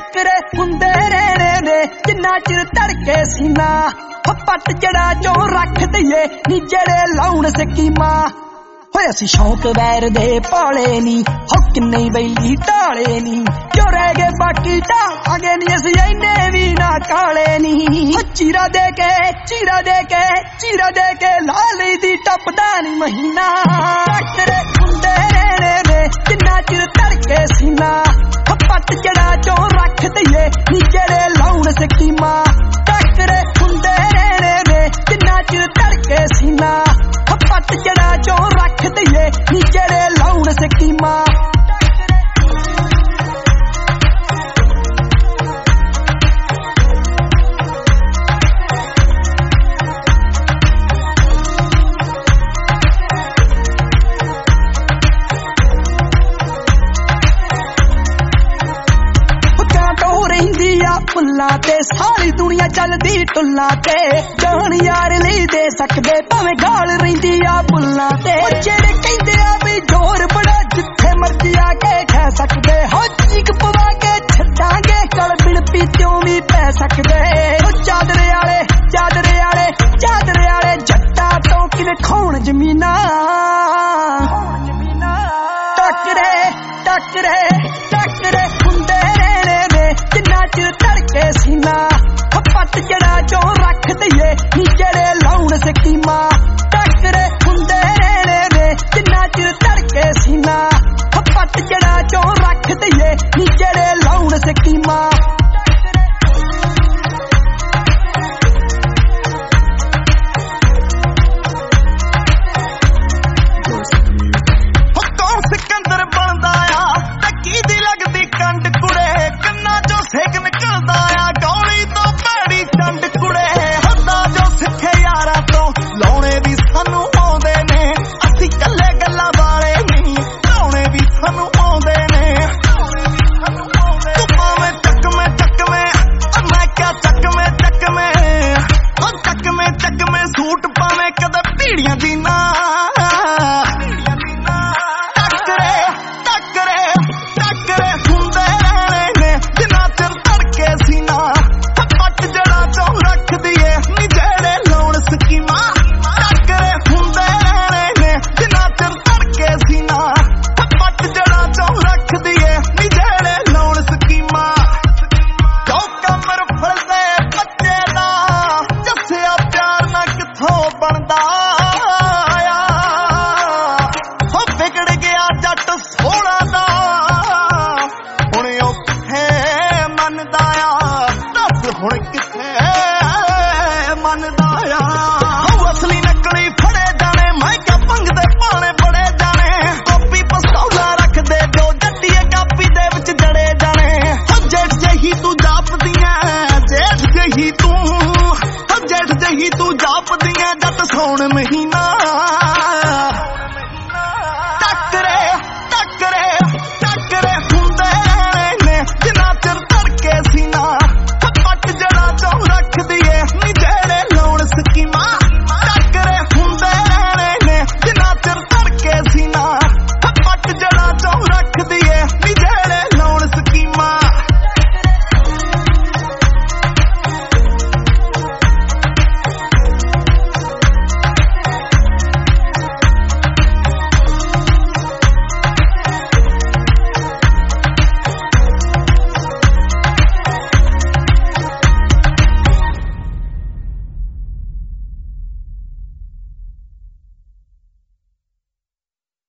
ਟੱਕਰੇ ਹੁੰਦੇ ਰਹਿਣੇ ਨੇ ਜਿੰਨਾ ਚਿਰ ਧੜਕੇ ਸੀਨਾ ਪੱਟ ਜੜਾ ਚੋਂ ਰੱਖ ਦਈਏ ਨੀ ਜਿਹੜੇ ਲਾਉਣ ਸਕੀਮਾਂ ਹੋਏ ਅਸੀਂ ਸ਼ੌਂਕ ਵੈਰ ਦੇ ਪਾਲੇ ਨੀ ਹੋ ਕਿੰਨੇ ਬੈਲੀ ਢਾਲੇ ਨੀ ਜੋ ਰਹਿ ਗਏ ਬਾਕੀ ਢਾਲਾਂਗੇ ਨੀ ਅਸੀਂ ਇੰਨੇ ਵੀ ਨਾ ਕਾਲੇ ਨੀ ਚੀਰਾ ਦੇ ਕੇ ਲਾ ਲਈ ਦੀ ਟੱਪਦਾ ਨੀ ਮਹੀਨਾ ਟੱਕਰੇ ਹੁੰਦੇ ਰਹਿਣੇ ਨੇ ਜਿੰਨਾ ਚਿਰ ਧੜਕੇ ਸੀਨਾ ਪੱਟ ਜੜਾ ਚੋਂ ਰੱਖ ਦਈਏ ਨੀ ਜਿਹੜੇ ਲਾਉਣ ਸਕੀਮਾਂ ਟੱਕਰੇ ਹੁੰਦੇ ਰਹਿਣੇ ਨੇ ਜਿੰਨਾ ਚਿਰ ਧੜਕੇ ਸੀਨਾ ਪੱਟ ਜੜਾ ਚੋਂ ਰੱਖ ਦਈਏ ਨੀ ਜਿਹੜੇ ਲਾਉਣ ਸਕੀਮਾਂ ਫੁੱਲਾਂ ਤੇ ਸਾਰੀ ਦੁਨੀਆ ਚੱਲਦੀ ਟੁੱਲਾਂ ਤੇ ਜਾਨ ਯਾਰ ਲਈ ਦੇ ਸਕਦੇ ਭਾਵੇਂ ਗਾਲ ਰਹਿੰਦੀ ਆ ਬੁੱਲਾਂ ਤੇ ਜਿਹੜੇ ਕਹਿੰਦੇ ਆ ਵੀ ਜ਼ੋਰ ਬੜਾ ਜਿੱਥੇ ਮਰਜ਼ੀ ਆ ਕੇ ਖੈ ਸਕਦੇ ਹੋ ਚੀਕ ਪਵਾ ਕੇ ਛੱਡਾਂਗੇ ਕਲ ਬਿਨ ਪੀਤਿਓਂ ਵੀ ਪੈ ਸਕਦੇ ਚਾਦਰੇ ਵਾਲੇ ਜੱਟਾਂ ਤੋਂ ਕਿਵੇਂ ਖਾਉਣ ਜ਼ਮੀਨਾਂ ਟੱਕਰੇ ਹੁੰਦੇ ਰਹਿਣੇ ਨੇ ਜਿੰਨਾ ਚਿਰ ਧੜਕੇ ਸੀਨਾ ਪੱਟ ਜੜਾ ਚੋਂ ਰੱਖ ਦਈਏ ਨੀ ਜਿਹੜੇ ਲਾਉਣ ਸਕੀਮਾਂ ਟੱਕਰੇ ਹੁੰਦੇ ਰਹਿਣੇ ਨੇ ਜਿੰਨਾ ਚਿਰ ਧੜਕੇ ਸੀਨਾ ਪੱਟ ਜੜਾ ਚੋਂ ਰੱਖ ਦਈਏ ਨੀ ਜਿਹੜੇ ਲਾਉਣ ਸਕੀਮਾਂ ਹੁਣ ਕਿੱਥੇ ਮੰਨਦਾ ਆ ਅਸਲੀ ਨਕਲੀ ਫੜੇ ਜਾਣੇ ਮੈਂ ਕਿਆ ਭੰਗਦੇ ਪਾਣੇ ਬੜੇ ਜਾਣੇ ਕਾਪੀ ਪਸਤੌਲਾ ਰੱਖਦੇ ਜੋ ਜੱਟੀਏ ਕਾਪੀ ਦੇ ਵਿੱਚ ਜੜੇ ਜਾਣੇ ਜੇਠ ਜਹੀ ਤੂੰ ਜਾਪਦੀਆਂ ਜੇਠ ਜਹੀ ਤੂੰ ਜਾਪਦੀਆਂ ਜੱਟ ਸੌਣ ਮਹੀਨਾ